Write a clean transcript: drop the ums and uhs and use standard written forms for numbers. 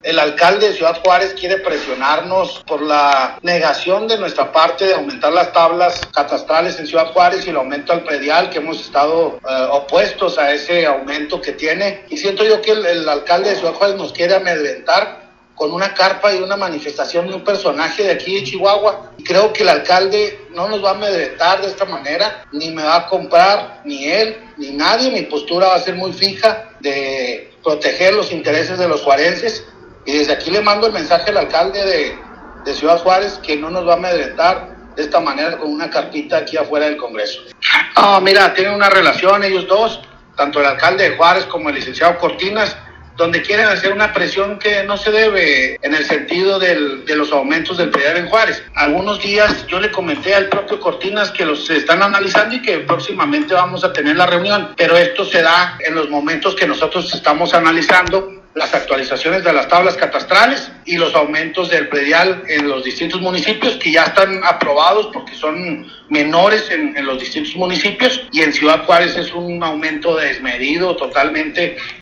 el alcalde de Ciudad Juárez quiere presionarnos por la negación de nuestra parte de aumentar las tablas catastrales en Ciudad Juárez y el aumento al predial, que hemos estado opuestos a ese aumento que tiene. Y siento yo que el alcalde de Ciudad Juárez nos quiere amedrentar con una carpa y una manifestación de un personaje de aquí de Chihuahua. Y creo que el alcalde no nos va a amedrentar de esta manera, ni me va a comprar, ni él, ni nadie. Mi postura va a ser muy fija de proteger los intereses de los juarenses. Y desde aquí le mando el mensaje al alcalde de Ciudad Juárez que no nos va a amedrentar de esta manera con una carpita aquí afuera del Congreso. Mira, tienen una relación ellos dos, tanto el alcalde de Juárez como el licenciado Cortinas, donde quieren hacer una presión que no se debe en el sentido de los aumentos del predial en Juárez. Algunos días yo le comenté al propio Cortinas que los están analizando y que próximamente vamos a tener la reunión, pero esto se da en los momentos que nosotros estamos analizando las actualizaciones de las tablas catastrales y los aumentos del predial en los distintos municipios que ya están aprobados porque son menores en los distintos municipios, y en Ciudad Juárez es un aumento desmedido totalmente